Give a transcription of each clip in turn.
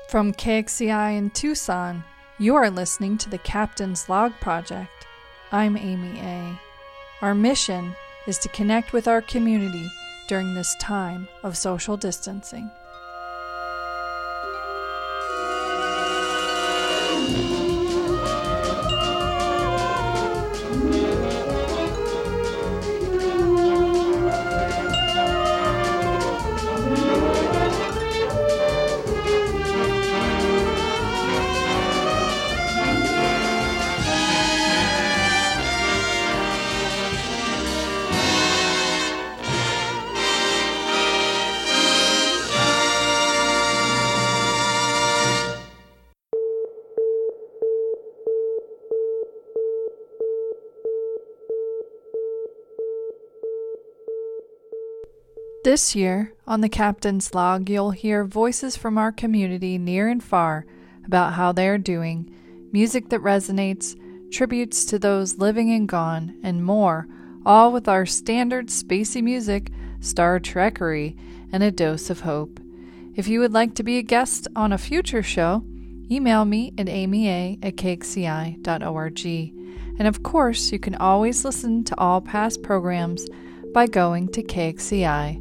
From KXCI in Tucson, you are listening to the Captain's Log Project. I'm Amy A. Our mission is to connect with our community during this time of social distancing. This year, on the Captain's Log, you'll hear voices from our community near and far about how they are doing, music that resonates, tributes to those living and gone, and more, all with our standard spacey music, Star Trekkery, and a dose of hope. If you would like to be a guest on a future show, email me at amya@kxci.org. And of course, you can always listen to all past programs by going to kxci.org.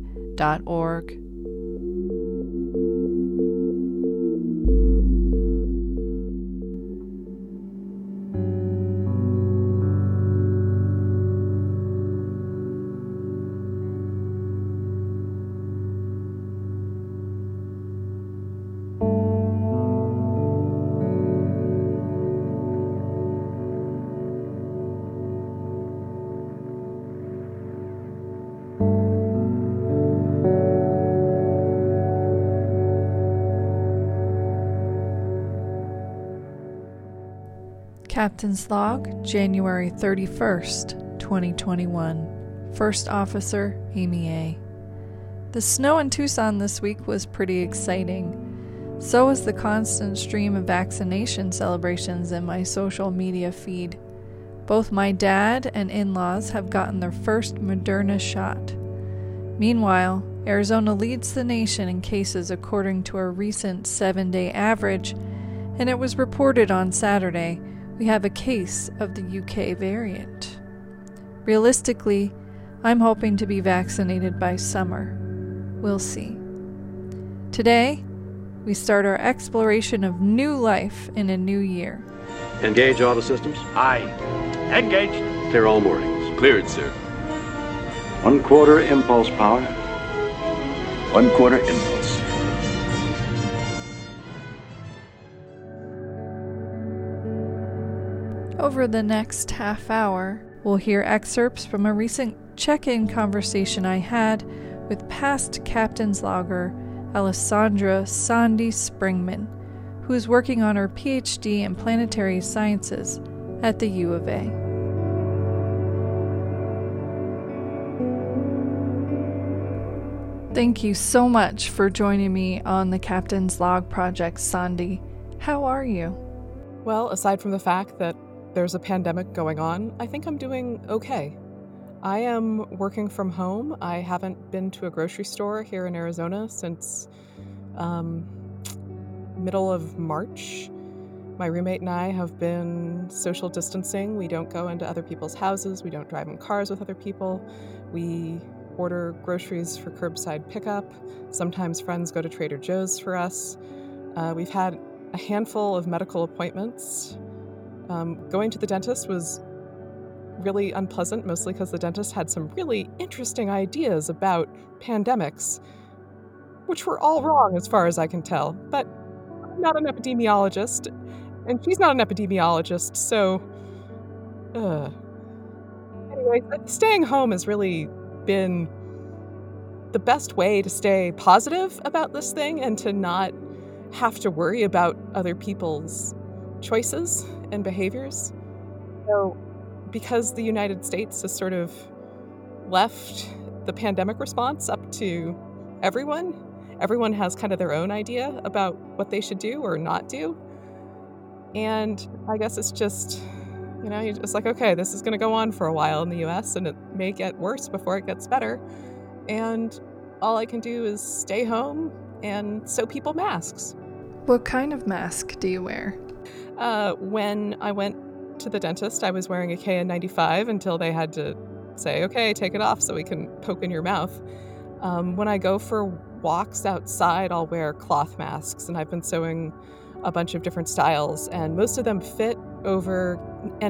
Captain's Log, January 31st, 2021. First Officer, Amy A. The snow in Tucson this week was pretty exciting. So was the constant stream of vaccination celebrations in my social media feed. Both my dad and in-laws have gotten their first Moderna shot. Meanwhile, Arizona leads the nation in cases according to a recent 7-day average, and it was reported on Saturday we have a case of the UK variant. Realistically, I'm hoping to be vaccinated by summer. We'll see. Today, we start our exploration of new life in a new year. Engage all the systems. Aye. Engaged. Clear all moorings. Cleared, sir. 1/4 impulse power. 1/4 impulse. Over the next half hour, we'll hear excerpts from a recent check-in conversation I had with past Captain's Logger Alessandra Sandy Springman, who is working on her PhD in planetary sciences at the U of A. Thank you so much for joining me on the Captain's Log Project, Sandy. How are you? Well, aside from the fact that there's a pandemic going on, I think I'm doing okay. I am working from home. I haven't been to a grocery store here in Arizona since middle of March. My roommate and I have been social distancing. We don't go into other people's houses. We don't drive in cars with other people. We order groceries for curbside pickup. Sometimes friends go to Trader Joe's for us. We've had a handful of medical appointments. Going to the dentist was really unpleasant, mostly because the dentist had some really interesting ideas about pandemics, which were all wrong as far as I can tell. But I'm not an epidemiologist, and she's not an epidemiologist, so... Anyway, staying home has really been the best way to stay positive about this thing and to not have to worry about other people's choices and behaviors. So, because the United States has sort of left the pandemic response up to everyone has kind of their own idea about what they should do or not do. And I guess it's just, you're just like, okay, this is going to go on for a while in the US and it may get worse before it gets better. And all I can do is stay home and sew people masks. What kind of mask do you wear? When I went to the dentist, I was wearing a KN95 until they had to say, okay, take it off so we can poke in your mouth. When I go for walks outside, I'll wear cloth masks, and I've been sewing a bunch of different styles, and most of them fit over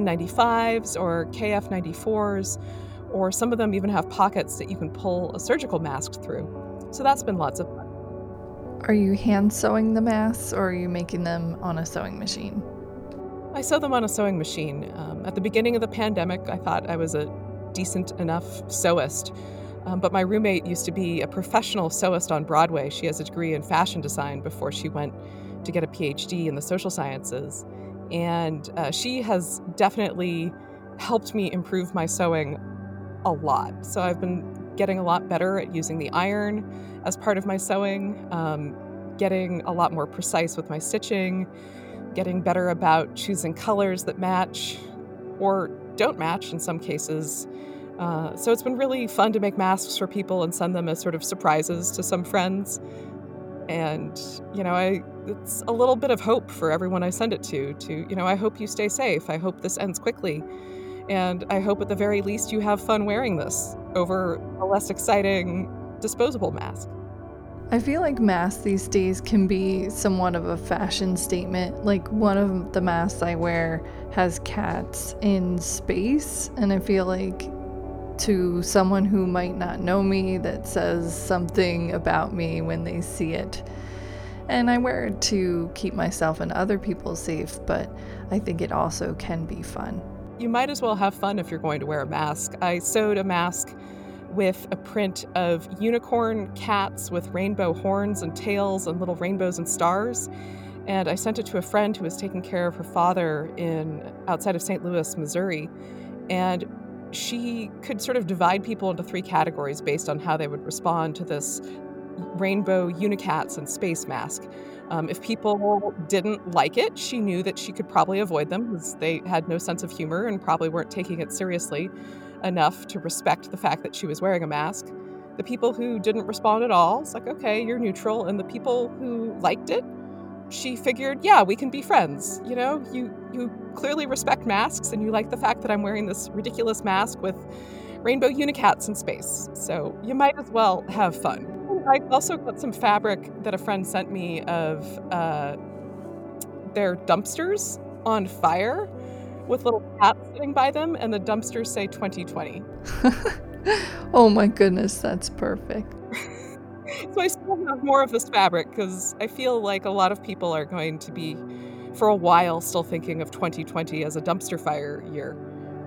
N95s or KF94s, or some of them even have pockets that you can pull a surgical mask through. So that's been lots of fun. Are you hand sewing the masks or are you making them on a sewing machine? I sew them on a sewing machine. At the beginning of the pandemic, I thought I was a decent enough sewist, but my roommate used to be a professional sewist on Broadway. She has a degree in fashion design before she went to get a PhD in the social sciences, and she has definitely helped me improve my sewing a lot. So I've been getting a lot better at using the iron as part of my sewing, getting a lot more precise with my stitching, getting better about choosing colors that match or don't match in some cases. So it's been really fun to make masks for people and send them as sort of surprises to some friends. And, it's a little bit of hope for everyone I send it to, I hope you stay safe. I hope this ends quickly. And I hope at the very least you have fun wearing this over a less exciting disposable mask. I feel like masks these days can be somewhat of a fashion statement. Like one of the masks I wear has cats in space, and I feel like to someone who might not know me, that says something about me when they see it. And I wear it to keep myself and other people safe, but I think it also can be fun. You might as well have fun if you're going to wear a mask. I sewed a mask with a print of unicorn cats with rainbow horns and tails and little rainbows and stars. And I sent it to a friend who was taking care of her father outside of St. Louis, Missouri. And she could sort of divide people into 3 categories based on how they would respond to this rainbow unicats and space mask. If people didn't like it, she knew that she could probably avoid them because they had no sense of humor and probably weren't taking it seriously enough to respect the fact that she was wearing a mask. The people who didn't respond at all, it's like, okay, you're neutral. And the people who liked it, she figured, yeah, we can be friends. You clearly respect masks and you like the fact that I'm wearing this ridiculous mask with rainbow unicats in space. So you might as well have fun. I also got some fabric that a friend sent me of their dumpsters on fire with little cats sitting by them, and the dumpsters say 2020. Oh my goodness, that's perfect. So I still have more of this fabric because I feel like a lot of people are going to be, for a while, still thinking of 2020 as a dumpster fire year.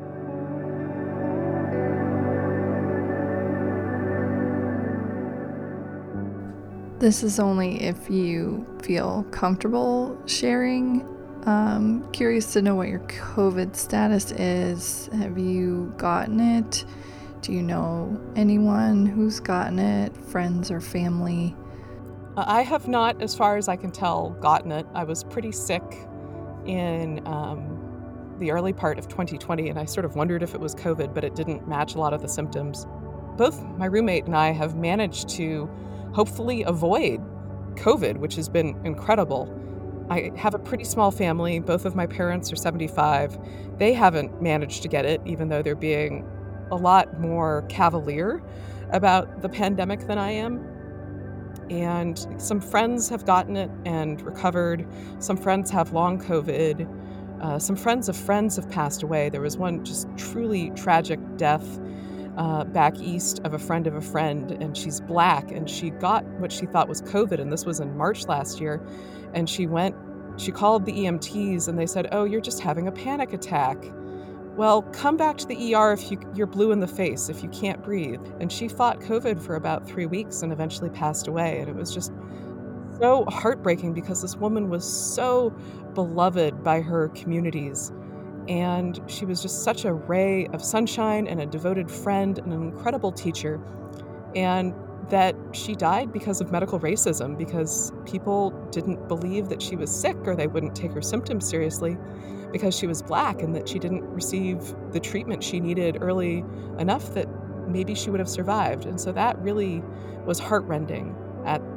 This is only if you feel comfortable sharing. Curious to know what your COVID status is. Have you gotten it? Do you know anyone who's gotten it? Friends or family? I have not, as far as I can tell, gotten it. I was pretty sick in the early part of 2020, and I sort of wondered if it was COVID, but it didn't match a lot of the symptoms. Both my roommate and I have managed to hopefully avoid COVID, which has been incredible. I have a pretty small family. Both of my parents are 75. They haven't managed to get it, even though they're being a lot more cavalier about the pandemic than I am. And some friends have gotten it and recovered. Some friends have long COVID. Some friends of friends have passed away. There was one just truly tragic death back east of a friend, and she's Black, and she got what she thought was COVID, and this was in March last year, and she called the EMTs, and they said, oh, you're just having a panic attack. Well, come back to the ER if you're blue in the face, if you can't breathe. And she fought COVID for about 3 weeks and eventually passed away, and it was just so heartbreaking because this woman was so beloved by her communities. And she was just such a ray of sunshine and a devoted friend and an incredible teacher. And that she died because of medical racism, because people didn't believe that she was sick or they wouldn't take her symptoms seriously because she was Black, and that she didn't receive the treatment she needed early enough that maybe she would have survived. And so that really was heartrending at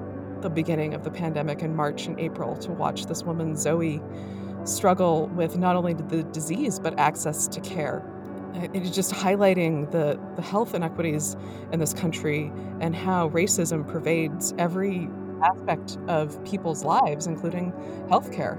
the beginning of the pandemic in March and April to watch this woman, Zoe, struggle with not only the disease, but access to care. It is just highlighting the health inequities in this country and how racism pervades every aspect of people's lives, including healthcare.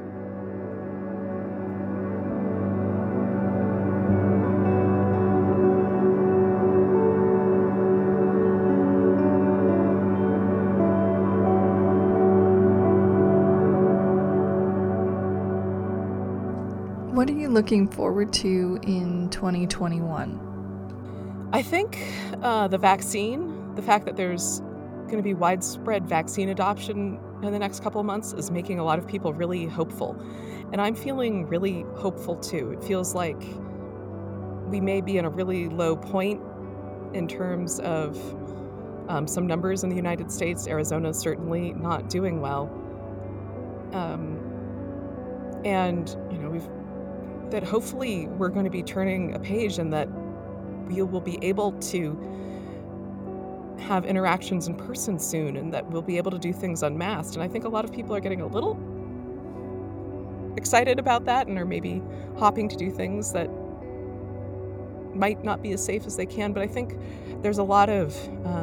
What are you looking forward to in 2021? I think the vaccine, the fact that there's going to be widespread vaccine adoption in the next couple of months is making a lot of people really hopeful. And I'm feeling really hopeful too. It feels like we may be in a really low point in terms of some numbers in the United States. Arizona is certainly not doing well. And, that hopefully we're going to be turning a page and that we will be able to have interactions in person soon and that we'll be able to do things unmasked. And I think a lot of people are getting a little excited about that and are maybe hopping to do things that might not be as safe as they can. But I think there's a lot of,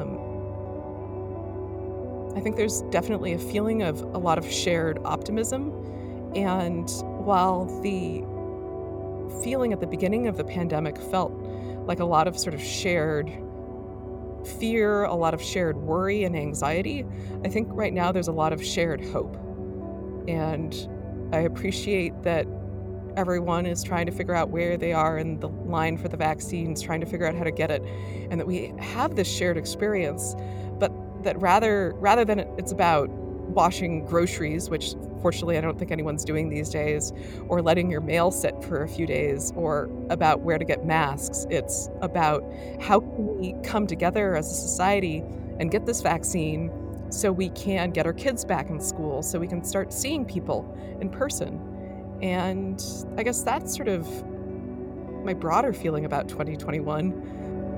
I think there's definitely a feeling of a lot of shared optimism. And while the feeling at the beginning of the pandemic felt like a lot of sort of shared fear, a lot of shared worry and anxiety, I think right now there's a lot of shared hope. And I appreciate that everyone is trying to figure out where they are in the line for the vaccines, trying to figure out how to get it, and that we have this shared experience, but that rather than it's about washing groceries, which fortunately I don't think anyone's doing these days, or letting your mail sit for a few days, or about where to get masks. It's about how can we come together as a society and get this vaccine so we can get our kids back in school, so we can start seeing people in person. And I guess that's sort of my broader feeling about 2021.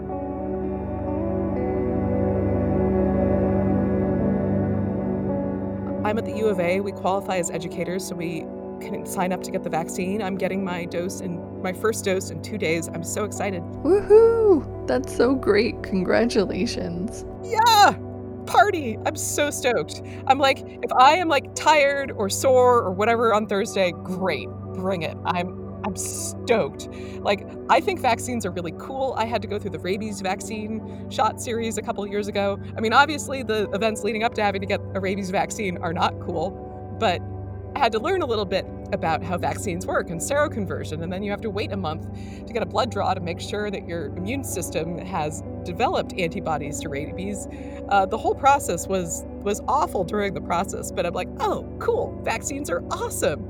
I'm at the U of A. We qualify as educators, so we can sign up to get the vaccine. I'm getting my first dose in 2 days. I'm so excited. Woohoo! That's so great. Congratulations. Yeah! Party! I'm so stoked. I'm like, if I am like tired or sore or whatever on Thursday, great. Bring it. I'm stoked. Like, I think vaccines are really cool. I had to go through the rabies vaccine shot series a couple years ago. I mean, obviously the events leading up to having to get a rabies vaccine are not cool, but I had to learn a little bit about how vaccines work and seroconversion, and then you have to wait a month to get a blood draw to make sure that your immune system has developed antibodies to rabies. The whole process was awful during the process, but I'm like, oh, cool, vaccines are awesome.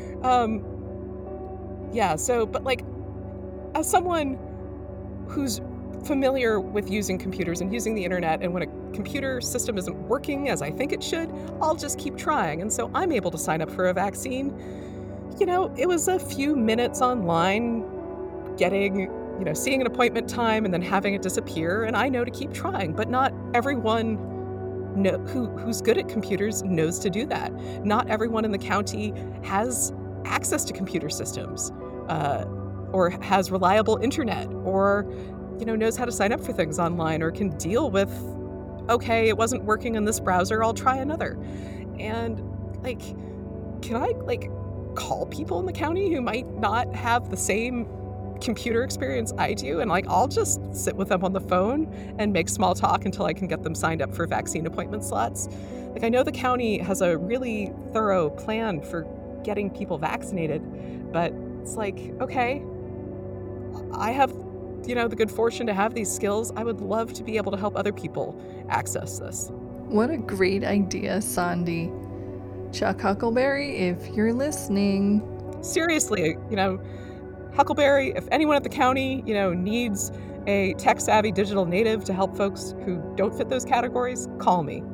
But like, as someone who's familiar with using computers and using the internet, and when a computer system isn't working as I think it should, I'll just keep trying. And so I'm able to sign up for a vaccine. It was a few minutes online, getting, seeing an appointment time and then having it disappear. And I know to keep trying, but not everyone who's good at computers knows to do that. Not everyone in the county has access to computer systems, or has reliable internet, or knows how to sign up for things online, or can deal with, okay, it wasn't working in this browser, I'll try another. And like, can I call people in the county who might not have the same computer experience I do, and I'll just sit with them on the phone and make small talk until I can get them signed up for vaccine appointment slots? I know the county has a really thorough plan for getting people vaccinated, but it's okay, I have, the good fortune to have these skills. I would love to be able to help other people access this. What a great idea, Sandy. Chuck Huckleberry, if you're listening. Seriously, Huckleberry, if anyone at the county, needs a tech-savvy digital native to help folks who don't fit those categories, call me.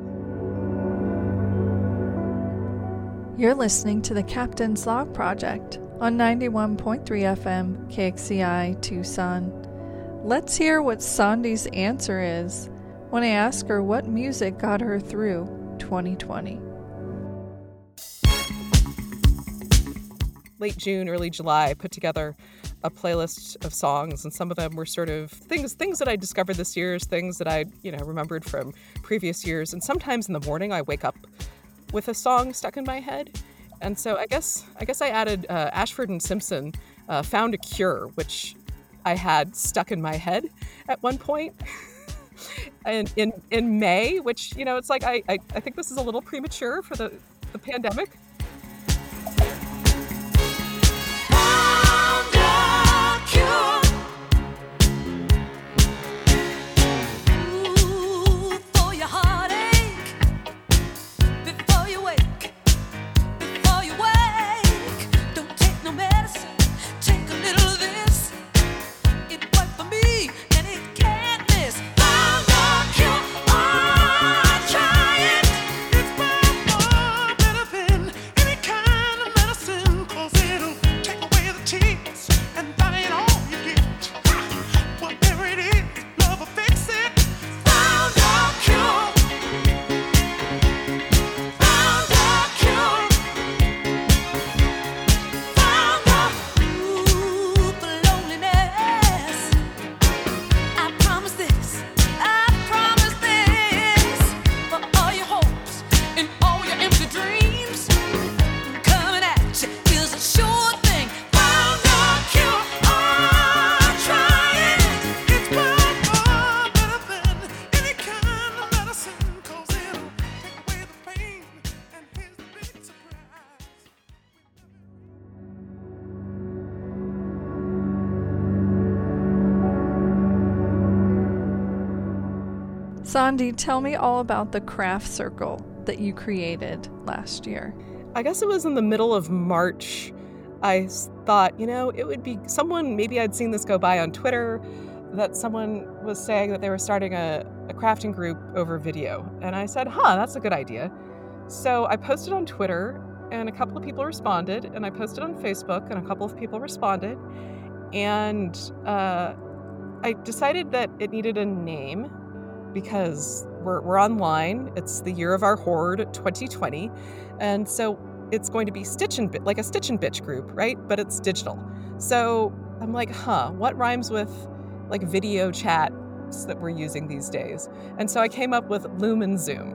You're listening to the Captain's Log Project on 91.3 FM KXCI Tucson. Let's hear what Sandy's answer is when I ask her what music got her through 2020. Late June, early July, I put together a playlist of songs, and some of them were sort of things that I discovered this year, things that I, remembered from previous years. And sometimes in the morning I wake up with a song stuck in my head. And so I guess I added Ashford and Simpson, Found a Cure, which I had stuck in my head at one point. And in May, which, it's like I think this is a little premature for the pandemic. Sandy, tell me all about the craft circle that you created last year. I guess it was in the middle of March. I thought, it would be someone, maybe I'd seen this go by on Twitter, that someone was saying that they were starting a crafting group over video. And I said, that's a good idea. So I posted on Twitter, and a couple of people responded, and I posted on Facebook, and a couple of people responded. And I decided that it needed a name, because we're online. It's the year of our horde, 2020. And so it's going to be like a Stitch and Bitch group, right? But it's digital. So I'm like, what rhymes with like video chats that we're using these days? And so I came up with Loom and Zoom.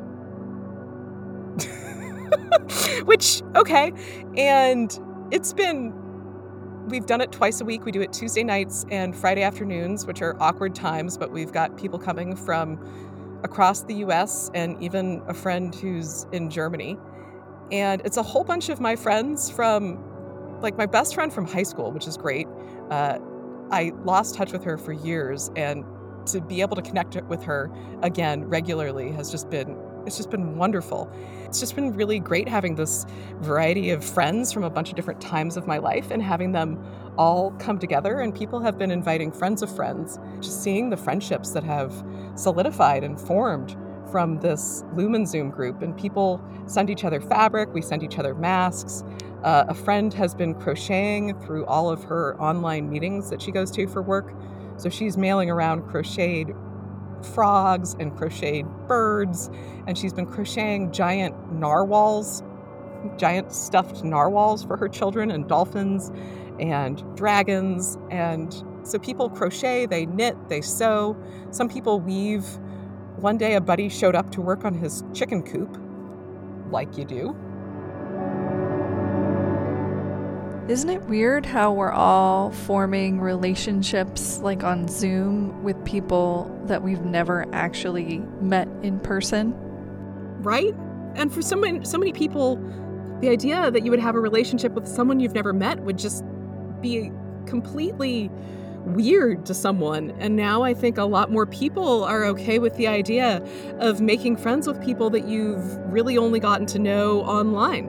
Which, okay. And we've done it twice a week. We do it Tuesday nights and Friday afternoons, which are awkward times, but we've got people coming from across the US and even a friend who's in Germany. And it's a whole bunch of my friends from, like my best friend from high school, which is great. I lost touch with her for years, and to be able to connect with her again regularly it's just been wonderful. It's just been really great having this variety of friends from a bunch of different times of my life and having them all come together. And people have been inviting friends of friends, just seeing the friendships that have solidified and formed from this Loom and Zoom group. And people send each other fabric, we send each other masks. A friend has been crocheting through all of her online meetings that she goes to for work. So she's mailing around crocheted frogs and crocheted birds, and she's been crocheting giant stuffed narwhals for her children, and dolphins and dragons. And so people crochet, they knit, they sew. Some people weave. One day a buddy showed up to work on his chicken coop, like you do. Isn't it weird how we're all forming relationships like on Zoom with people that we've never actually met in person? Right? And for so many people, the idea that you would have a relationship with someone you've never met would just be completely weird to someone. And now I think a lot more people are okay with the idea of making friends with people that you've really only gotten to know online.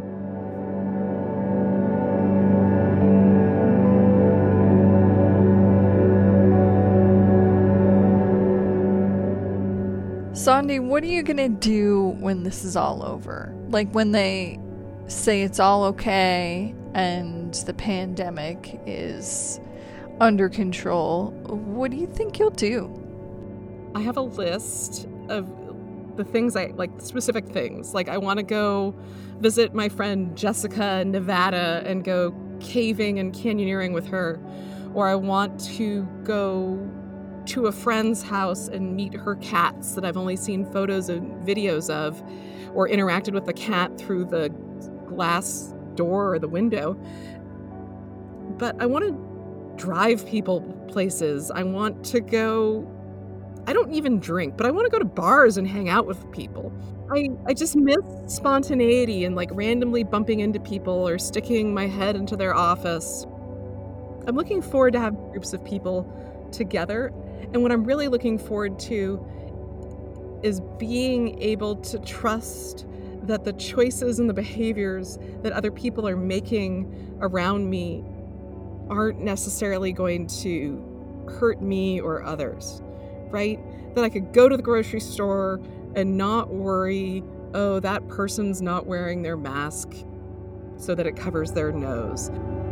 Sandy, what are you going to do when this is all over? Like when they say it's all okay and the pandemic is under control, what do you think you'll do? I have a list of the things specific things. Like, I want to go visit my friend Jessica in Nevada and go caving and canyoneering with her. Or I want to go to a friend's house and meet her cats that I've only seen photos and videos of, or interacted with the cat through the glass door or the window. But I want to drive people places. I want to go... I don't even drink, but I want to go to bars and hang out with people. I just miss spontaneity and randomly bumping into people or sticking my head into their office. I'm looking forward to having groups of people together. And what I'm really looking forward to is being able to trust that the choices and the behaviors that other people are making around me aren't necessarily going to hurt me or others. Right? That I could go to the grocery store and not worry, oh, that person's not wearing their mask so that it covers their nose.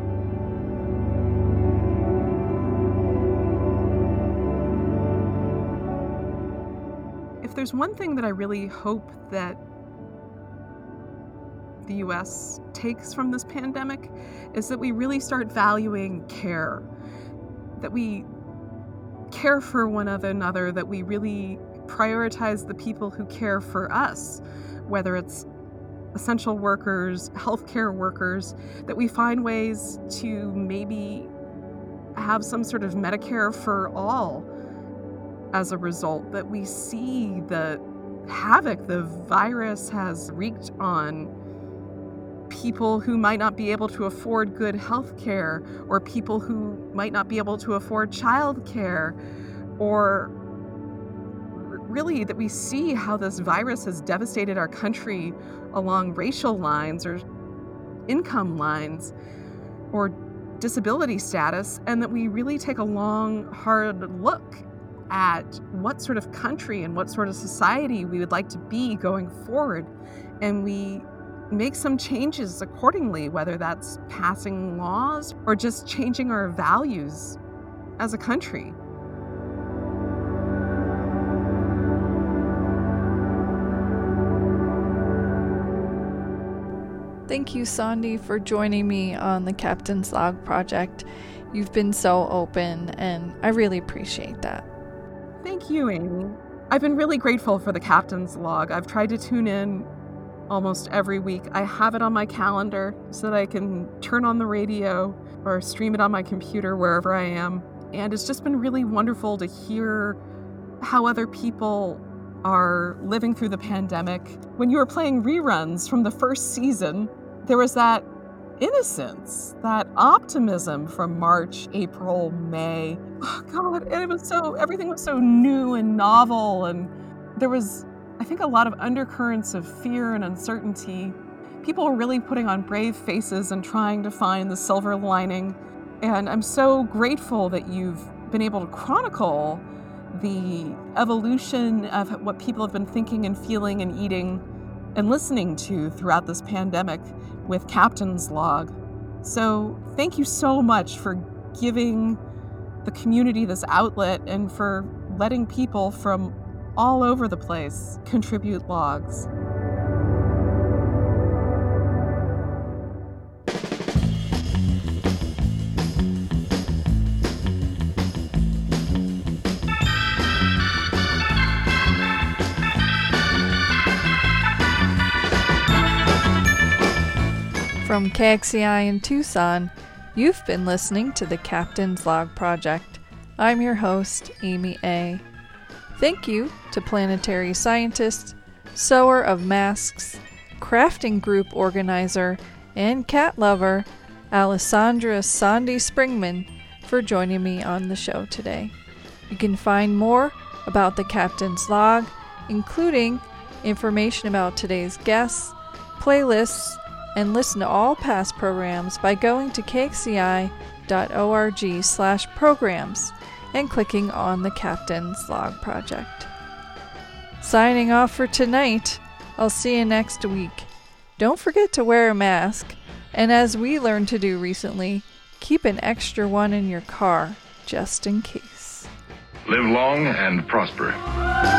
If there's one thing that I really hope that the U.S. takes from this pandemic, is that we really start valuing care. That we care for one another, that we really prioritize the people who care for us, whether it's essential workers, healthcare workers, that we find ways to maybe have some sort of Medicare for all as a result, that we see the havoc the virus has wreaked on people who might not be able to afford good health care, or people who might not be able to afford child care, or really that we see how this virus has devastated our country along racial lines or income lines or disability status, and that we really take a long, hard look at what sort of country and what sort of society we would like to be going forward, and we make some changes accordingly, whether that's passing laws or just changing our values as a country. Thank you, Sandy, for joining me on the Captain's Log project. You've been so open, and I really appreciate that. Thank you, Amy. I've been really grateful for the Captain's Log. I've tried to tune in almost every week. I have it on my calendar so that I can turn on the radio or stream it on my computer wherever I am. And it's just been really wonderful to hear how other people are living through the pandemic. When you were playing reruns from the first season, there was that innocence, that optimism from March, April, May. Oh God, and everything was so new and novel, and there was, I think, a lot of undercurrents of fear and uncertainty. People were really putting on brave faces and trying to find the silver lining. And I'm so grateful that you've been able to chronicle the evolution of what people have been thinking and feeling and eating and listening to throughout this pandemic with Captain's Log. So thank you so much for giving the community this outlet and for letting people from all over the place contribute logs. From KXCI in Tucson, you've been listening to the Captain's Log Project. I'm your host, Amy A. Thank you to planetary scientist, sewer of masks, crafting group organizer, and cat lover, Alessandra Sandy Springman, for joining me on the show today. You can find more about the Captain's Log, including information about today's guests, playlists, and listen to all past programs by going to kxci.org/programs and clicking on the Captain's Log Project. Signing off for tonight. I'll see you next week. Don't forget to wear a mask, and as we learned to do recently, keep an extra one in your car, just in case. Live long and prosper.